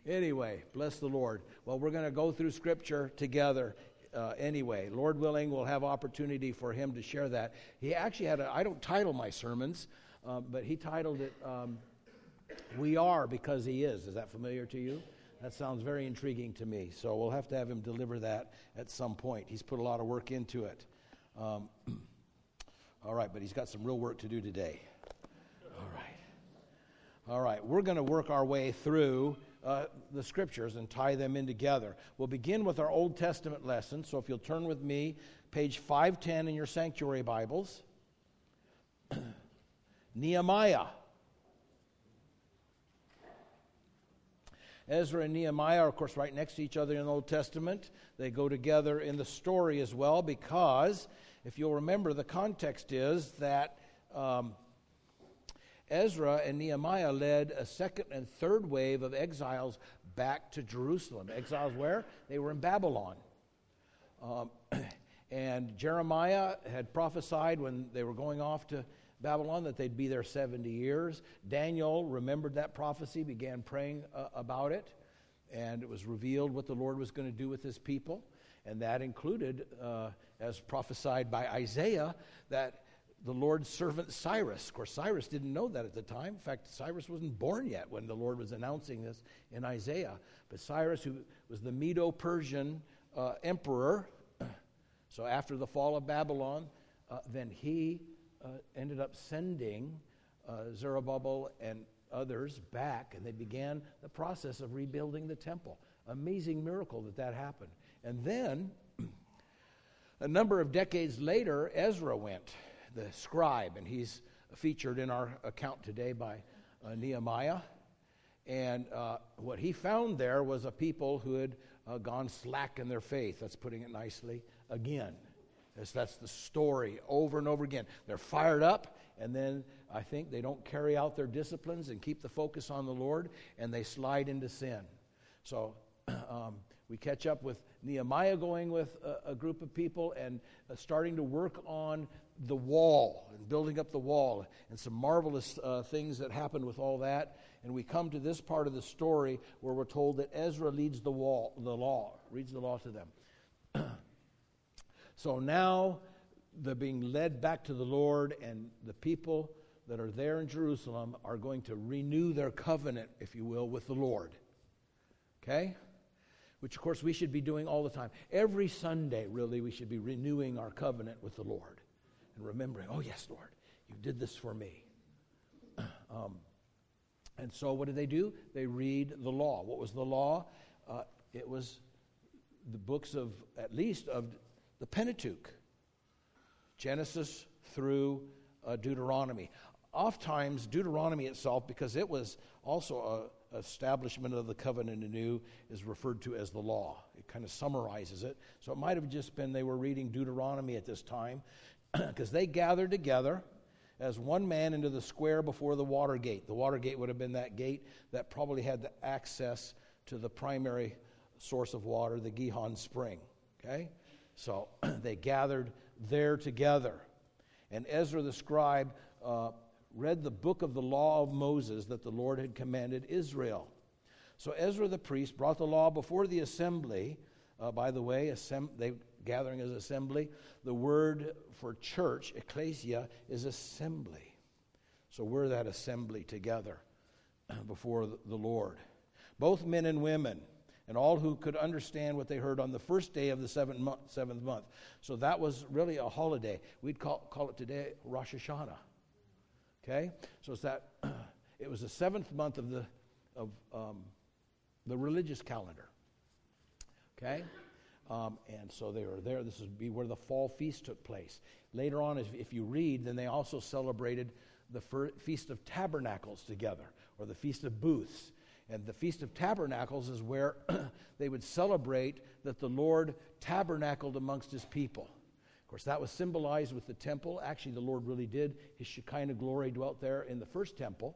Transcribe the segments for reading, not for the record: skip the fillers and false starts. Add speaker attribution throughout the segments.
Speaker 1: Anyway, bless the Lord. Well, we're going to go through Scripture together anyway. Lord willing, we'll have opportunity for him to share that. He actually had I don't title my sermons, but he titled it, We Are Because He Is. Is that familiar to you? That sounds very intriguing to me. So we'll have to have him deliver that at some point. He's put a lot of work into it. All right, but he's got some real work to do today. All right, we're going to work our way through the Scriptures and tie them in together. We'll begin with our Old Testament lesson. So if you'll turn with me, page 510 in your sanctuary Bibles. Nehemiah. Ezra and Nehemiah are, of course, right next to each other in the Old Testament. They go together in the story as well because, if you'll remember, the context is that Ezra and Nehemiah led a second and third wave of exiles back to Jerusalem. Exiles where? They were in Babylon. And Jeremiah had prophesied when they were going off to Babylon that they'd be there 70 years. Daniel remembered that prophecy, began praying about it, and it was revealed what the Lord was going to do with his people. And that included, as prophesied by Isaiah, that the Lord's servant Cyrus, of course Cyrus didn't know that at the time. In fact, Cyrus wasn't born yet when the Lord was announcing this in Isaiah. But Cyrus, who was the Medo-Persian emperor, so after the fall of Babylon, then he ended up sending Zerubbabel and others back, and they began the process of rebuilding the temple. Amazing miracle that happened. And then, a number of decades later, Ezra went, the scribe, and he's featured in our account today by Nehemiah. And what he found there was a people who had gone slack in their faith. That's putting it nicely again. That's the story over and over again. They're fired up, and then I think they don't carry out their disciplines and keep the focus on the Lord, and they slide into sin. So we catch up with Nehemiah going with a group of people and starting to work on the wall and building up the wall, and some marvelous things that happened with all that. And we come to this part of the story where we're told that Ezra reads the law to them. So now they're being led back to the Lord, and the people that are there in Jerusalem are going to renew their covenant, if you will, with the Lord. Okay? Which, of course, we should be doing all the time. Every Sunday, really, we should be renewing our covenant with the Lord and remembering, oh, yes, Lord, you did this for me. And so what do? They read the law. What was the law? It was the books of, at least, of the Pentateuch, Genesis through Deuteronomy. Oftentimes, Deuteronomy itself, because it was also a establishment of the covenant anew, is referred to as the law. It kind of summarizes it. So it might have just been they were reading Deuteronomy at this time, because they gathered together as one man into the square before the water gate. The water gate would have been that gate that probably had the access to the primary source of water, the Gihon spring. Okay? So they gathered there together. And Ezra the scribe read the book of the law of Moses that the Lord had commanded Israel. So Ezra the priest brought the law before the assembly. By the way, they gathering as assembly. The word for church, ecclesia, is assembly. So we're that assembly together before the Lord. Both men and women, and all who could understand what they heard on the first day of the seventh month. So that was really a holiday. We'd call it today Rosh Hashanah. Okay? So it's that it was the seventh month of the religious calendar. Okay? And so they were there. This would be where the fall feast took place. Later on, if you read, then they also celebrated the Feast of Tabernacles together, or the Feast of Booths. And the Feast of Tabernacles is where they would celebrate that the Lord tabernacled amongst his people. Of course, that was symbolized with the temple. Actually, the Lord really did. His Shekinah glory dwelt there in the first temple.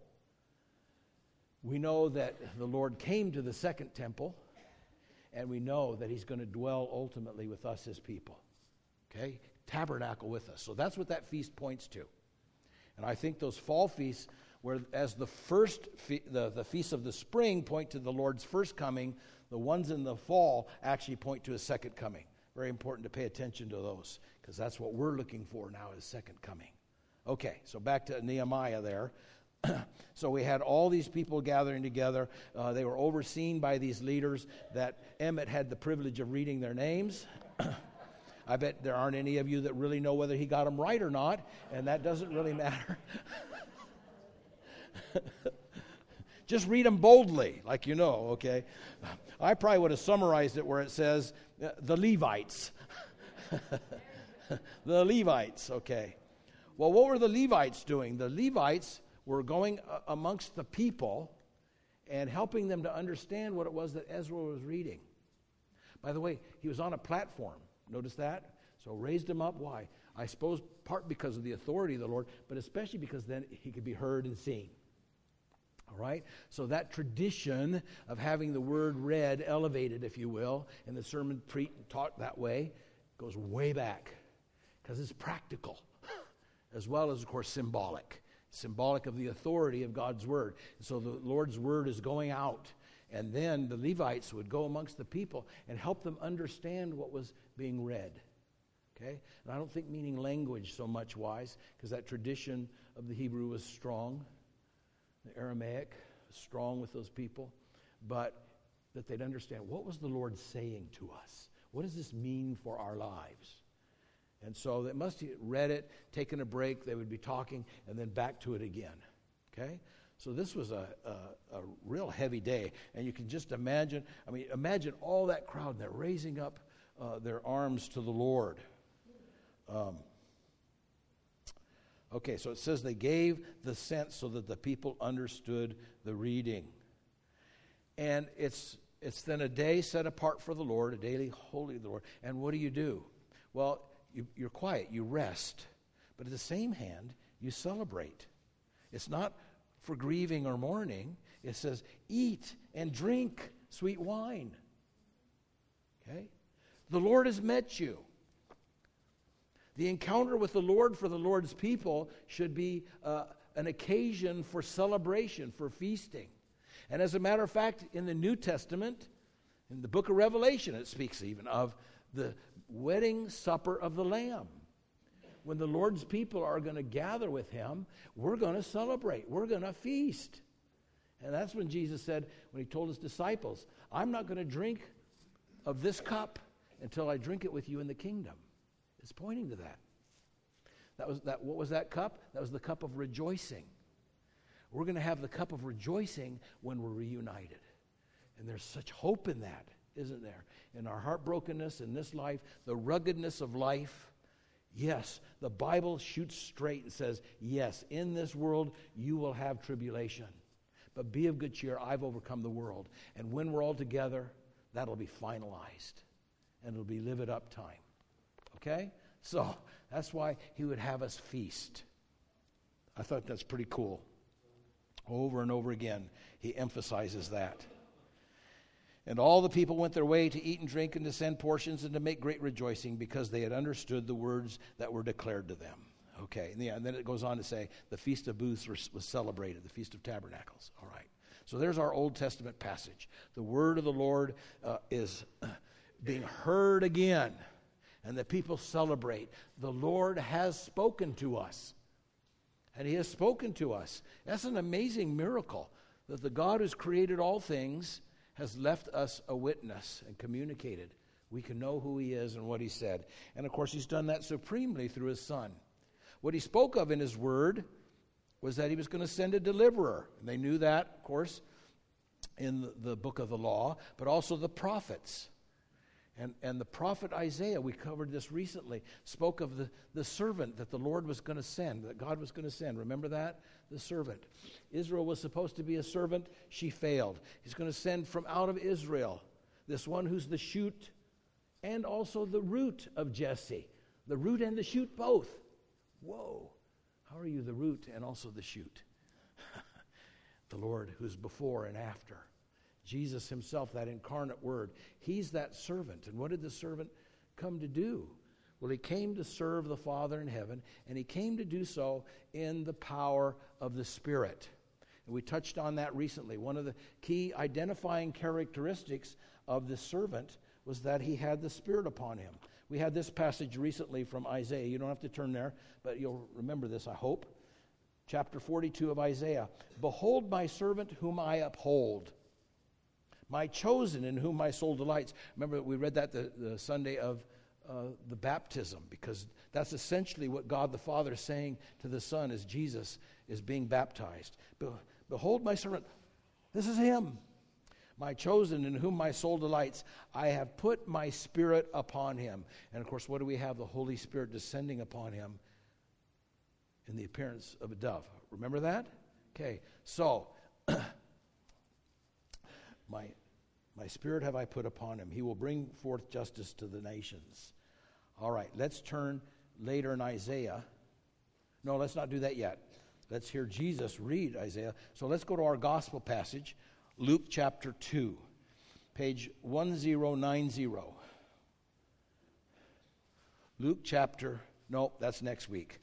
Speaker 1: We know that the Lord came to the second temple, and we know that he's going to dwell ultimately with us, his people. Okay? Tabernacle with us. So that's what that feast points to. And I think those fall feasts whereas the first the feasts of the spring point to the Lord's first coming, the ones in the fall actually point to his second coming. Very important to pay attention to those, because that's what we're looking for now, is second coming. Okay, so back to Nehemiah there. So we had all these people gathering together. They were overseen by these leaders that Emmett had the privilege of reading their names. I bet there aren't any of you that really know whether he got them right or not, and that doesn't really matter. Just read them boldly, like you know, okay? I probably would have summarized it where it says, the Levites. The Levites, okay. Well, what were the Levites doing? The Levites were going amongst the people and helping them to understand what it was that Ezra was reading. By the way, he was on a platform. Notice that? So raised him up. Why? I suppose part because of the authority of the Lord, but especially because then he could be heard and seen. All right? So that tradition of having the word read, elevated, if you will, and the sermon taught that way, goes way back, because it's practical, as well as, of course, symbolic of the authority of God's word. So the Lord's word is going out, and then the Levites would go amongst the people and help them understand what was being read. Okay? And I don't think meaning language so much wise, because that tradition of the Hebrew was strong. The Aramaic was strong with those people. But that they'd understand, what was the Lord saying to us? What does this mean for our lives? And so they must have read it, taken a break, they would be talking, and then back to it again. Okay? So this was a real heavy day. And you can just imagine all that crowd, and they're raising up their arms to the Lord. Okay, so it says they gave the sense so that the people understood the reading. And it's then a day set apart for the Lord, a daily holy of the Lord. And what do? Well, you're quiet, you rest. But at the same hand, you celebrate. It's not for grieving or mourning. It says, eat and drink sweet wine. Okay? The Lord has met you. The encounter with the Lord for the Lord's people should be an occasion for celebration, for feasting. And as a matter of fact, in the New Testament, in the book of Revelation, it speaks even of the wedding supper of the Lamb. When the Lord's people are going to gather with him, we're going to celebrate. We're going to feast. And that's when Jesus said, when he told his disciples, I'm not going to drink of this cup until I drink it with you in the kingdom. It's pointing to that. What was that cup? That was the cup of rejoicing. We're going to have the cup of rejoicing when we're reunited. And there's such hope in that, isn't there? In our heartbrokenness in this life, the ruggedness of life. Yes, the Bible shoots straight and says, yes, in this world you will have tribulation. But be of good cheer, I've overcome the world. And when we're all together, that'll be finalized. And it'll be live it up time. Okay? So, that's why he would have us feast. I thought that's pretty cool. Over and over again, he emphasizes that. And all the people went their way to eat and drink and to send portions and to make great rejoicing because they had understood the words that were declared to them. Okay, and then it goes on to say the Feast of Booths was celebrated, the Feast of Tabernacles. All right, so there's our Old Testament passage. The word of the Lord is being heard again, and the people celebrate. The Lord has spoken to us, and he has spoken to us. That's an amazing miracle that the God who's created all things has left us a witness and communicated. We can know who he is and what he said. And of course, he's done that supremely through his Son. What he spoke of in his word was that he was going to send a deliverer. And they knew that, of course, in the book of the law, but also the prophets. And the prophet Isaiah, we covered this recently, spoke of the servant that the Lord was going to send, that God was going to send. Remember that? The servant. Israel was supposed to be a servant. She failed. He's going to send from out of Israel this one who's the shoot and also the root of Jesse. The root and the shoot both. Whoa. How are you the root and also the shoot? The Lord who's before and after. Jesus himself, that incarnate word, he's that servant. And what did the servant come to do? Well, he came to serve the Father in heaven, and he came to do so in the power of the Spirit. And we touched on that recently. One of the key identifying characteristics of the servant was that he had the Spirit upon him. We had this passage recently from Isaiah. You don't have to turn there, but you'll remember this, I hope. Chapter 42 of Isaiah. Behold my servant whom I uphold, my chosen in whom my soul delights. Remember, we read that the Sunday of the baptism, because that's essentially what God the Father is saying to the Son as Jesus is being baptized. Behold my servant, this is him, my chosen in whom my soul delights. I have put my Spirit upon him. And of course, what do we have? The Holy Spirit descending upon him in the appearance of a dove. Remember that? Okay, so my Spirit have I put upon him. He will bring forth justice to the nations. All right, let's turn later in Isaiah. No, let's not do that yet. Let's hear Jesus read Isaiah. So let's go to our gospel passage, Luke chapter 2, page 1090. Luke chapter, no, that's next week.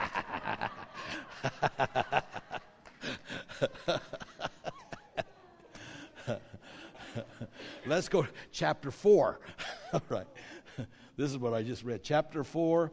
Speaker 1: Let's go to chapter 4. All right. This is what I just read. Chapter 4,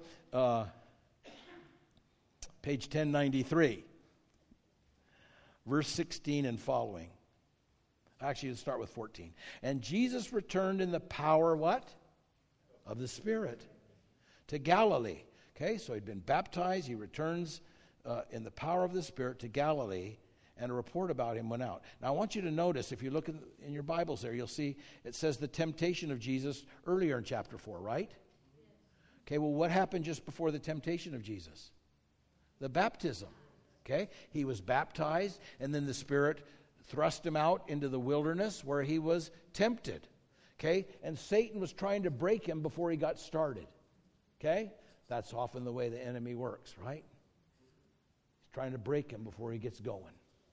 Speaker 1: page 1093. Verse 16 and following. Actually, let's start with 14. And Jesus returned in the power, what? Of the Spirit to Galilee. Okay, so he'd been baptized. He returns in the power of the Spirit to Galilee, and a report about him went out. Now, I want you to notice, if you look in your Bibles there, you'll see it says the temptation of Jesus earlier in chapter 4, right? Yes. Okay, well, what happened just before the temptation of Jesus? The baptism. Okay, he was baptized, and then the Spirit thrust him out into the wilderness where he was tempted. Okay, and Satan was trying to break him before he got started. Okay, that's often the way the enemy works, right? He's trying to break him before he gets going.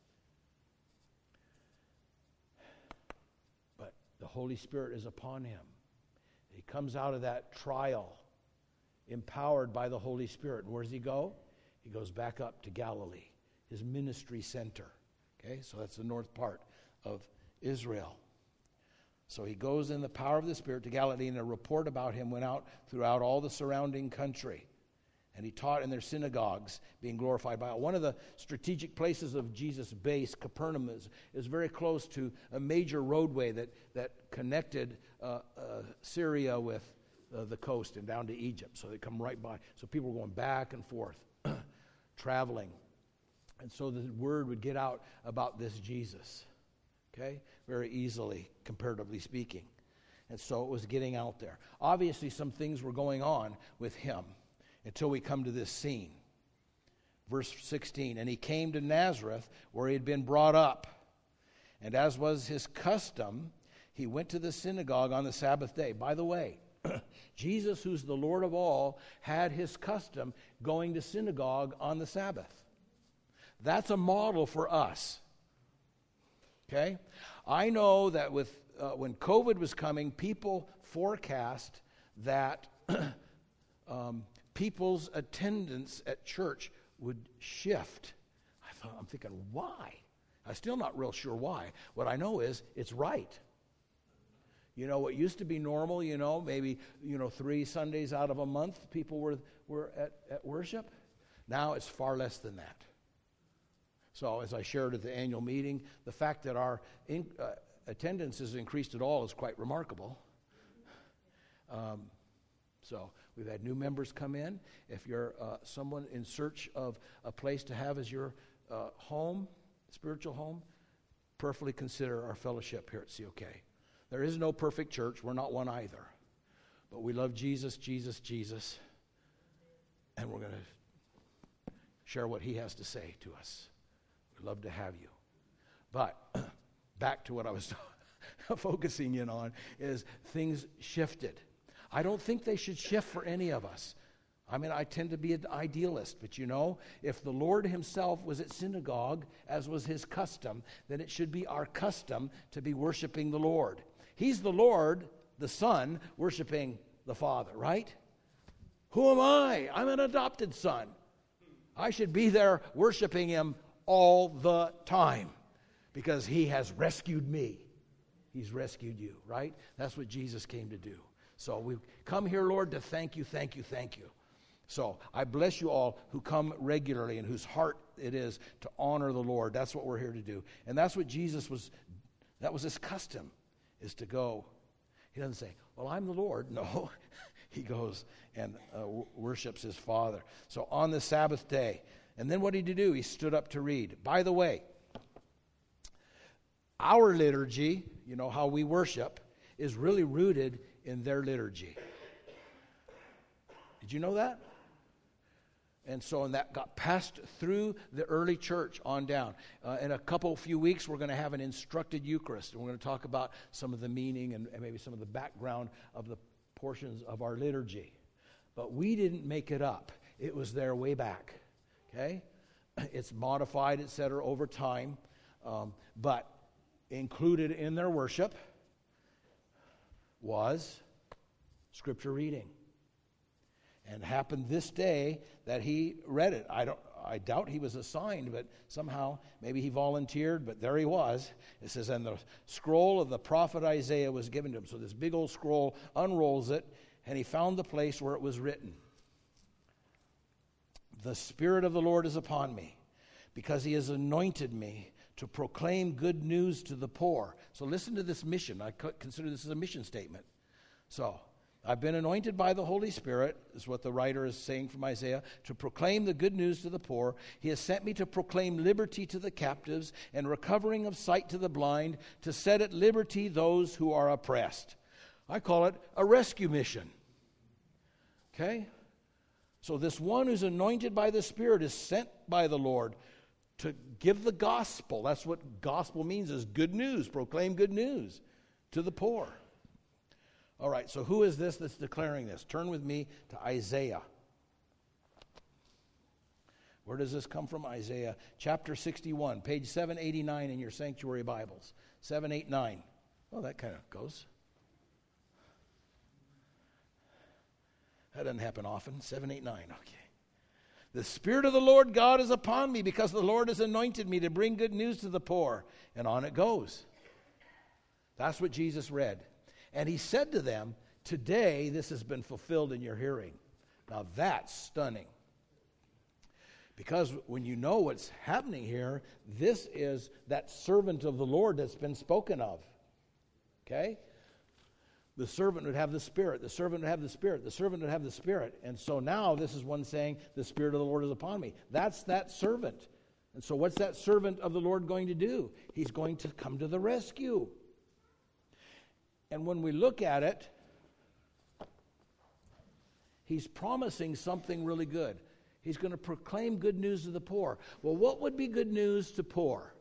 Speaker 1: The Holy Spirit is upon him. He comes out of that trial empowered by the Holy Spirit. And where does he go? He goes back up to Galilee, his ministry center. Okay, so that's the north part of Israel. So he goes in the power of the Spirit to Galilee, and a report about him went out throughout all the surrounding country. And he taught in their synagogues, being glorified by all. One of the strategic places of Jesus' base, Capernaum, is very close to a major roadway that connected Syria with the coast and down to Egypt. So they come right by. So people were going back and forth, traveling. And so the word would get out about this Jesus, okay, very easily, comparatively speaking. And so it was getting out there. Obviously, some things were going on with him, until we come to this scene. Verse 16, and he came to Nazareth, where he had been brought up. And as was his custom, he went to the synagogue on the Sabbath day. By the way, Jesus, who's the Lord of all, had his custom going to synagogue on the Sabbath. That's a model for us. Okay? I know that with when COVID was coming, people forecast that people's attendance at church would shift. I'm thinking, why? I'm still not real sure why. What I know is it's right. You know, what used to be normal, maybe, 3 Sundays out of a month people were at worship. Now it's far less than that. So as I shared at the annual meeting, the fact that our attendance has increased at all is quite remarkable. So we've had new members come in. If you're someone in search of a place to have as your home, spiritual home, prayerfully consider our fellowship here at COK. There is no perfect church. We're not one either. But we love Jesus, Jesus, Jesus. And we're going to share what he has to say to us. We'd love to have you. But back to what I was focusing in on is things shifted. I don't think they should shift for any of us. I mean, I tend to be an idealist, but if the Lord himself was at synagogue, as was his custom, then it should be our custom to be worshiping the Lord. He's the Lord, the Son, worshiping the Father, right? Who am I? I'm an adopted son. I should be there worshiping him all the time because he has rescued me. He's rescued you, right? That's what Jesus came to do. So we come here, Lord, to thank you, thank you, thank you. So I bless you all who come regularly and whose heart it is to honor the Lord. That's what we're here to do. And that's what that was his custom, is to go. He doesn't say, well, I'm the Lord. No, he goes and worships his Father. So on the Sabbath day. And then what did he do? He stood up to read. By the way, our liturgy, you know, how we worship, is really rooted in their liturgy. Did you know that? And so that got passed through the early church on down. In a few weeks, we're going to have an instructed Eucharist. And we're going to talk about some of the meaning and maybe some of the background of the portions of our liturgy. But we didn't make it up. It was there way back. Okay? It's modified, etc., over time. But included in their worship was Scripture reading. And happened this day that he read it. I doubt he was assigned, but somehow maybe he volunteered, but there he was. It says, and the scroll of the prophet Isaiah was given to him. So this big old scroll unrolls it, and he found the place where it was written. The Spirit of the Lord is upon me, because he has anointed me to proclaim good news to the poor. So listen to this mission. I consider this as a mission statement. So, I've been anointed by the Holy Spirit, is what the writer is saying from Isaiah, to proclaim the good news to the poor. He has sent me to proclaim liberty to the captives and recovering of sight to the blind, to set at liberty those who are oppressed. I call it a rescue mission. Okay? So this one who's anointed by the Spirit is sent by the Lord to give the gospel. That's what gospel means, is good news. Proclaim good news to the poor. All right, so who is this that's declaring this? Turn with me to Isaiah. Where does this come from? Isaiah chapter 61, page 789 in your sanctuary Bibles. 789. Well, that kind of goes. That doesn't happen often. 789, okay. The Spirit of the Lord God is upon me, because the Lord has anointed me to bring good news to the poor. And on it goes. That's what Jesus read. And he said to them, today this has been fulfilled in your hearing. Now that's stunning. Because when you know what's happening here, this is that servant of the Lord that's been spoken of. Okay? The servant would have the Spirit. The servant would have the Spirit. The servant would have the Spirit. And so now this is one saying, the Spirit of the Lord is upon me. That's that servant. And so what's that servant of the Lord going to do? He's going to come to the rescue. And when we look at it, he's promising something really good. He's going to proclaim good news to the poor. Well, what would be good news to poor?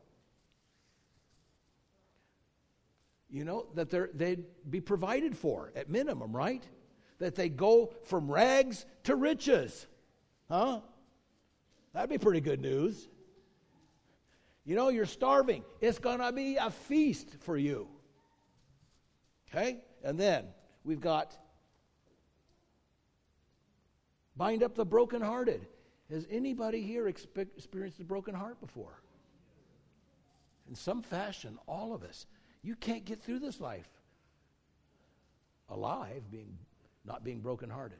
Speaker 1: You know, that they'd be provided for at minimum, right? That they go from rags to riches. Huh? That'd be pretty good news. You know, you're starving. It's going to be a feast for you. Okay? And then we've got bind up the brokenhearted. Has anybody here experienced a broken heart before? In some fashion, all of us. You can't get through this life alive, not being brokenhearted.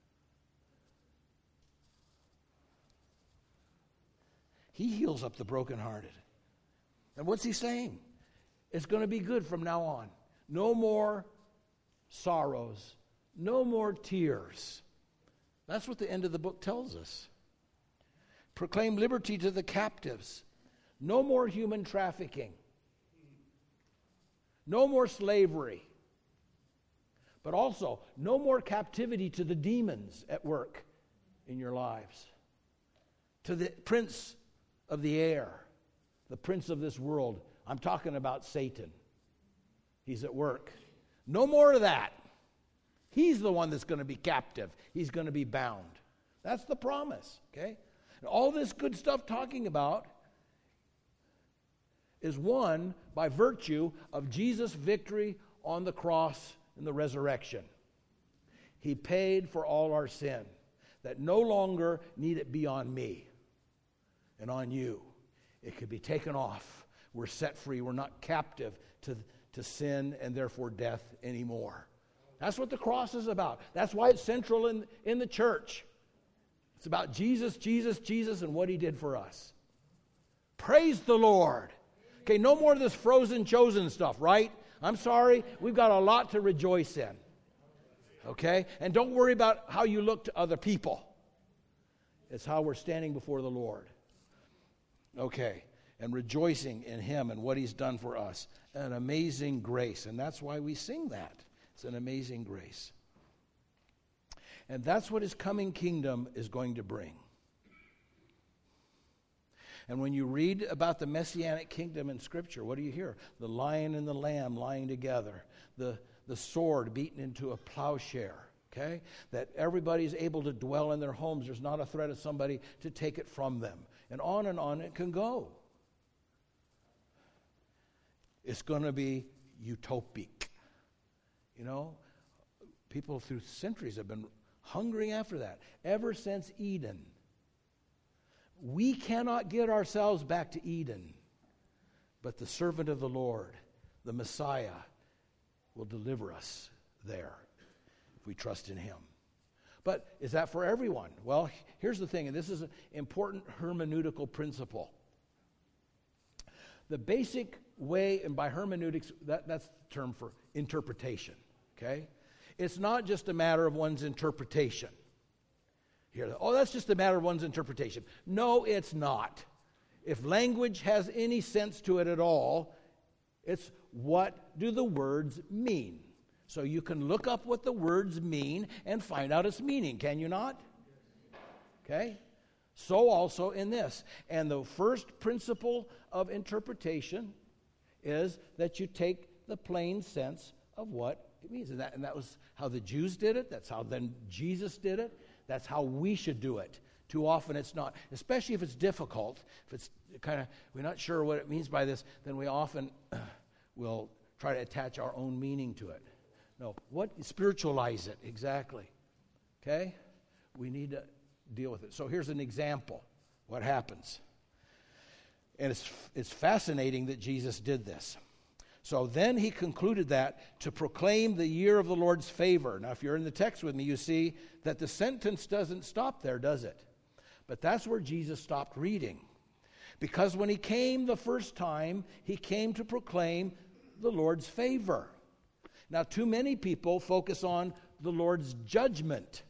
Speaker 1: He heals up the brokenhearted. And what's he saying? It's going to be good from now on. No more sorrows. No more tears. That's what the end of the book tells us. Proclaim liberty to the captives. No more human trafficking. No more slavery. But also, no more captivity to the demons at work in your lives. To the prince of the air, the prince of this world. I'm talking about Satan. He's at work. No more of that. He's the one that's going to be captive. He's going to be bound. That's the promise, okay? And all this good stuff talking about is won by virtue of Jesus' victory on the cross and the resurrection. He paid for all our sin, that no longer need it be on me and on you. It could be taken off. We're set free. We're not captive to sin and therefore death anymore. That's what the cross is about. That's why it's central in the church. It's about Jesus, Jesus, Jesus, and what he did for us. Praise the Lord. Okay, no more of this frozen chosen stuff, right? I'm sorry. We've got a lot to rejoice in. Okay? And don't worry about how you look to other people. It's how we're standing before the Lord. Okay. And rejoicing in him and what he's done for us. An amazing grace. And that's why we sing that. It's an amazing grace. And that's what his coming kingdom is going to bring. And when you read about the Messianic kingdom in Scripture, what do you hear? The lion and the lamb lying together. The sword beaten into a plowshare. Okay? That everybody's able to dwell in their homes. There's not a threat of somebody to take it from them. And on it can go. It's going to be utopic. You know, people through centuries have been hungering after that. Ever since Eden. We cannot get ourselves back to Eden. But the servant of the Lord, the Messiah, will deliver us there if we trust in him. But is that for everyone? Well, here's the thing, and this is an important hermeneutical principle. The basic way, and by hermeneutics, that's the term for interpretation, okay? It's not just a matter of one's interpretation. Here, that's just a matter of one's interpretation. No, it's not. If language has any sense to it at all, it's what do the words mean? So you can look up what the words mean and find out its meaning, can you not? Okay? So also in this. And the first principle of interpretation is that you take the plain sense of what it means. And that was how the Jews did it. That's how then Jesus did it. That's how we should do it. Too often it's not, especially if it's difficult, if it's kind of, we're not sure what it means by this, then we often will try to attach our own meaning to it. No, spiritualize it, exactly. Okay? We need to deal with it. So here's an example, what happens. And it's fascinating that Jesus did this. So then he concluded that to proclaim the year of the Lord's favor. Now, if you're in the text with me, you see that the sentence doesn't stop there, does it? But that's where Jesus stopped reading. Because when he came the first time, he came to proclaim the Lord's favor. Now, too many people focus on the Lord's judgment.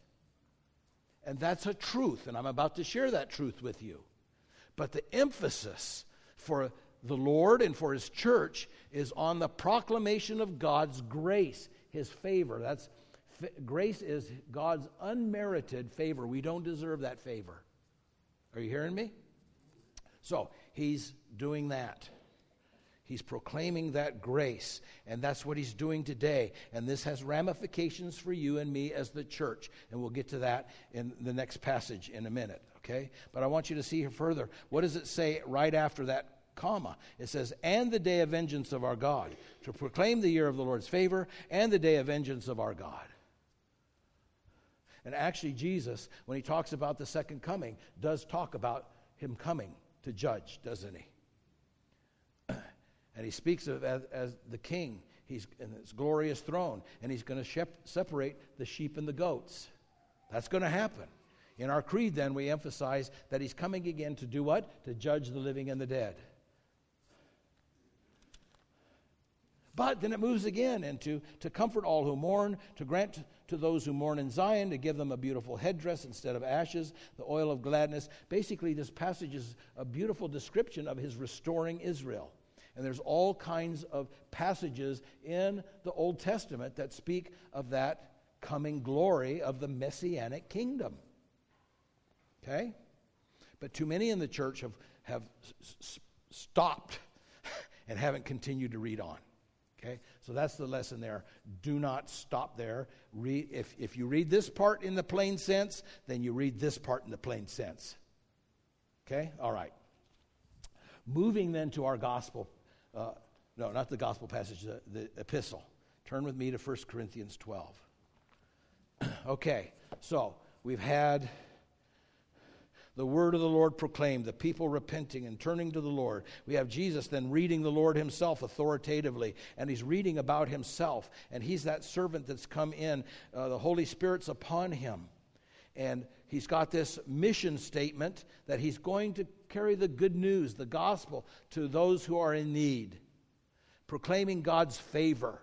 Speaker 1: And that's a truth, and I'm about to share that truth with you. But the emphasis for the Lord and for his church is on the proclamation of God's grace, his favor. Grace is God's unmerited favor. We don't deserve that favor. Are you hearing me? So, he's doing that. He's proclaiming that grace, and that's what he's doing today. And this has ramifications for you and me as the church, and we'll get to that in the next passage in a minute, okay? But I want you to see here further. What does it say right after that comma? It says, and the day of vengeance of our God, to proclaim the year of the Lord's favor, and the day of vengeance of our God. And actually, Jesus, when he talks about the second coming, does talk about him coming to judge, doesn't he? And he speaks of as the king. He's in his glorious throne, and he's going to separate the sheep and the goats. That's going to happen. In our creed, then, we emphasize that he's coming again to do what? To judge the living and the dead. But then it moves again into to comfort all who mourn, to grant to those who mourn in Zion, to give them a beautiful headdress instead of ashes, the oil of gladness. Basically, this passage is a beautiful description of his restoring Israel. And there's all kinds of passages in the Old Testament that speak of that coming glory of the Messianic kingdom. Okay? But too many in the church have stopped and haven't continued to read on. Okay? So that's the lesson there. Do not stop there. If you read this part in the plain sense, then you read this part in the plain sense. Okay? All right. Moving then to our gospel. No, not the gospel passage, the epistle. Turn with me to 1 Corinthians 12. Okay, so we've had the word of the Lord proclaimed, the people repenting and turning to the Lord. We have Jesus then reading the Lord himself authoritatively, and he's reading about himself, and he's that servant that's come in. The Holy Spirit's upon him, and he's got this mission statement that he's going to carry the good news, the gospel, to those who are in need, proclaiming God's favor.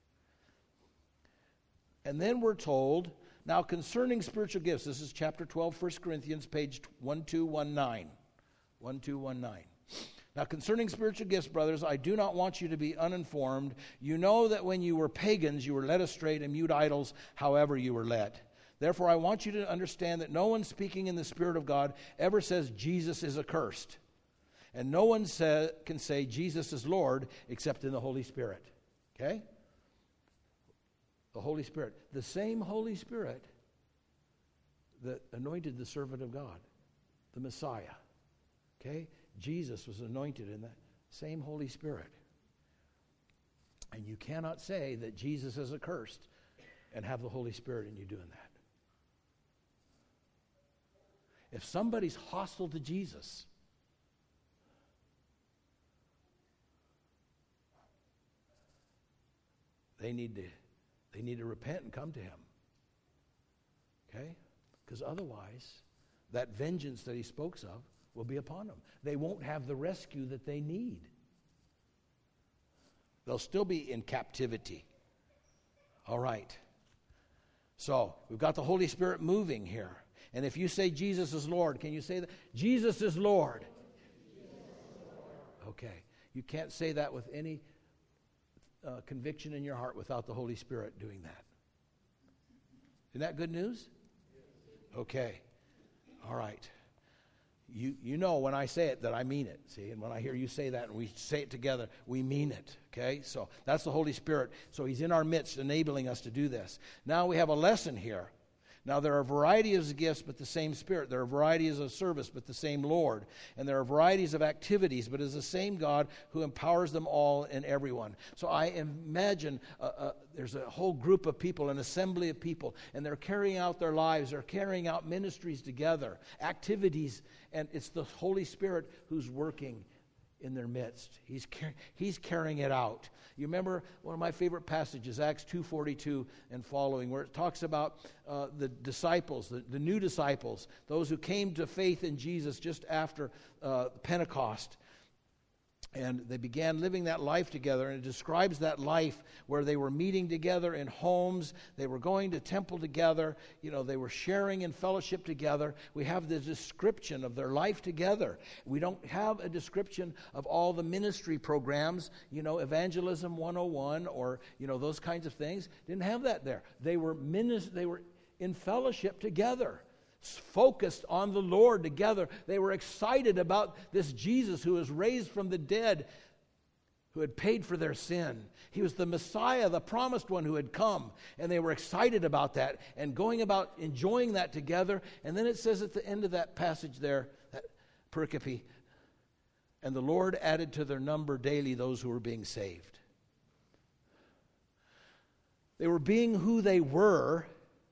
Speaker 1: And then we're told, now concerning spiritual gifts, this is chapter 12, 1 Corinthians, page 1219. 1219. Now concerning spiritual gifts, brothers, I do not want you to be uninformed. You know that when you were pagans, you were led astray to mute idols, however you were led. Therefore, I want you to understand that no one speaking in the Spirit of God ever says Jesus is accursed. And no one can say Jesus is Lord except in the Holy Spirit. Okay? The Holy Spirit. The same Holy Spirit that anointed the servant of God, the Messiah. Okay? Jesus was anointed in the same Holy Spirit. And you cannot say that Jesus is accursed and have the Holy Spirit in you doing that. If somebody's hostile to Jesus, they need to repent and come to him. Okay? Because otherwise, that vengeance that he spoke of will be upon them. They won't have the rescue that they need. They'll still be in captivity. All right. So, we've got the Holy Spirit moving here. And if you say Jesus is Lord, can you say that? Jesus is Lord. Okay. You can't say that with any conviction in your heart without the Holy Spirit doing that. Isn't that good news? Okay. All right. You know when I say it that I mean it. See, and when I hear you say that and we say it together, we mean it. Okay? So that's the Holy Spirit. So he's in our midst enabling us to do this. Now we have a lesson here. Now there are varieties of gifts, but the same Spirit. There are varieties of service, but the same Lord. And there are varieties of activities, but it is the same God who empowers them all and everyone. So I imagine there's a whole group of people, an assembly of people, and they're carrying out their lives. They're carrying out ministries together, activities, and it's the Holy Spirit who's working in their midst. He's carrying it out. You remember one of my favorite passages, Acts 2:42 and following, where it talks about the disciples, the new disciples, those who came to faith in Jesus just after Pentecost. And they began living that life together, and it describes that life where they were meeting together in homes, they were going to temple together, they were sharing in fellowship together. We have the description of their life together. We don't have a description of all the ministry programs, Evangelism 101 or, those kinds of things. Didn't have that there. They were in fellowship together, focused on the Lord together. They were excited about this Jesus who was raised from the dead, who had paid for their sin. He was the Messiah, the promised one who had come, and they were excited about that and going about enjoying that together. And then it says at the end of that passage there, that pericope, and the Lord added to their number daily those who were being saved. They were being who they were,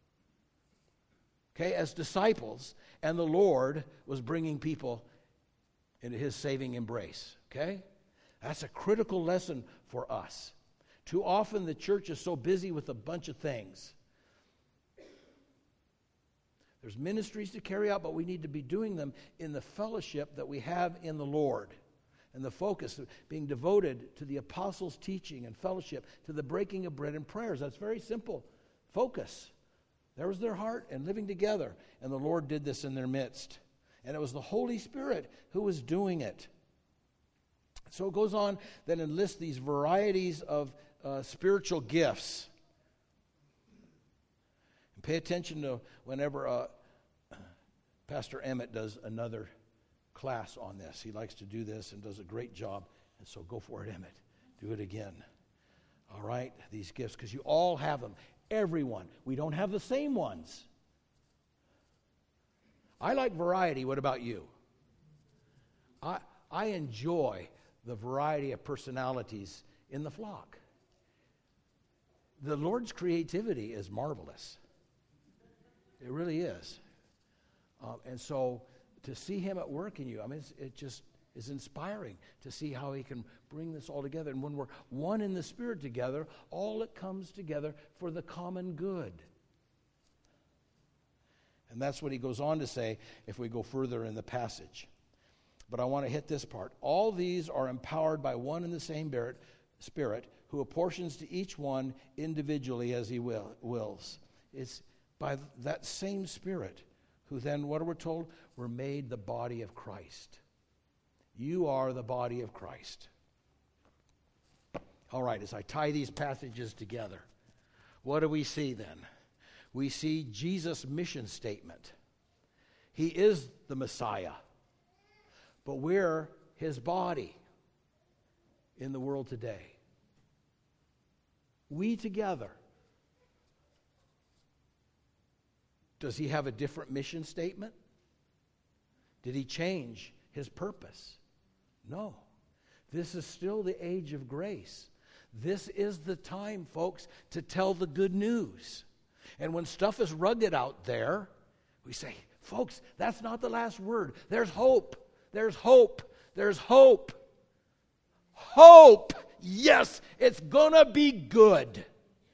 Speaker 1: as disciples, and the Lord was bringing people into his saving embrace. That's a critical lesson for us. Too often the church is so busy with a bunch of things. There's ministries to carry out, but we need to be doing them in the fellowship that we have in the Lord. And the focus of being devoted to the apostles' teaching and fellowship, to the breaking of bread and prayers. That's very simple. Focus. There was their heart and living together. And the Lord did this in their midst. And it was the Holy Spirit who was doing it. So it goes on then and lists these varieties of spiritual gifts. And pay attention to whenever Pastor Emmett does another class on this. He likes to do this and does a great job. And so go for it, Emmett. Do it again. All right? These gifts, because you all have them. Everyone. We don't have the same ones. I like variety. What about you? I enjoy the variety of personalities in the flock. The Lord's creativity is marvelous. It really is. And so to see him at work in you, I mean, it just is inspiring to see how he can bring this all together. And when we're one in the Spirit together, all it comes together for the common good. And that's what he goes on to say if we go further in the passage. But I want to hit this part. All these are empowered by one and the same Spirit, who apportions to each one individually as he wills. It's by that same Spirit who then, what are we told? We're made the body of Christ. You are the body of Christ. All right, as I tie these passages together, what do we see then? We see Jesus' mission statement. He is the Messiah, but we're his body in the world today. We together. Does he have a different mission statement? Did he change his purpose? No. This is still the age of grace. This is the time, folks, to tell the good news. And when stuff is rugged out there, we say, folks, that's not the last word. There's hope. There's hope. There's hope. Hope. Yes, it's going to be good.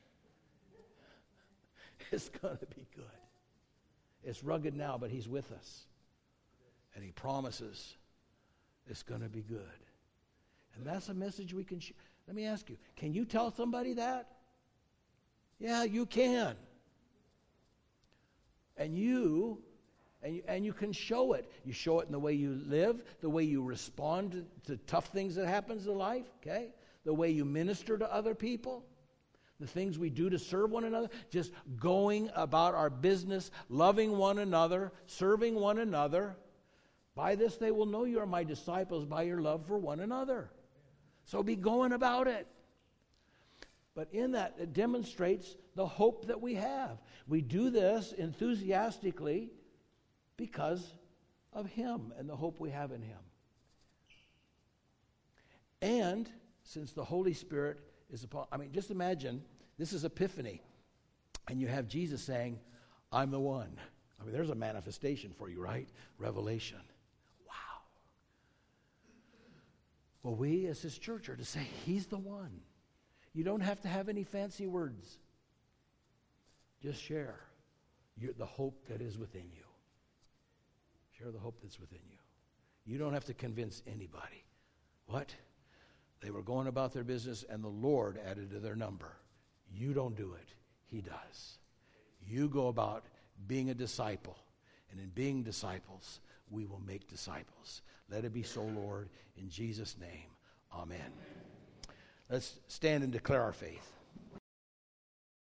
Speaker 1: It's going to be good. It's rugged now, but he's with us. And he promises it's going to be good. And that's a message we can share. Let me ask you, can you tell somebody that? Yeah, you can. And you can show it. You show it in the way you live, the way you respond to tough things that happens in life, okay? The way you minister to other people, the things we do to serve one another, just going about our business, loving one another, serving one another. By this they will know you are my disciples, by your love for one another. So be going about it. But in that, it demonstrates the hope that we have. We do this enthusiastically because of him and the hope we have in him. And since the Holy Spirit is upon, just imagine, this is Epiphany, and you have Jesus saying, I'm the one. There's a manifestation for you, right? Revelation. Wow. Well, we as his church are to say, he's the one. You don't have to have any fancy words. Just share the hope that is within you. Share the hope that's within you. You don't have to convince anybody. What? They were going about their business and the Lord added to their number. You don't do it. He does. You go about being a disciple. And in being disciples, we will make disciples. Let it be so, Lord, in Jesus' name. Amen. Let's stand and declare our faith.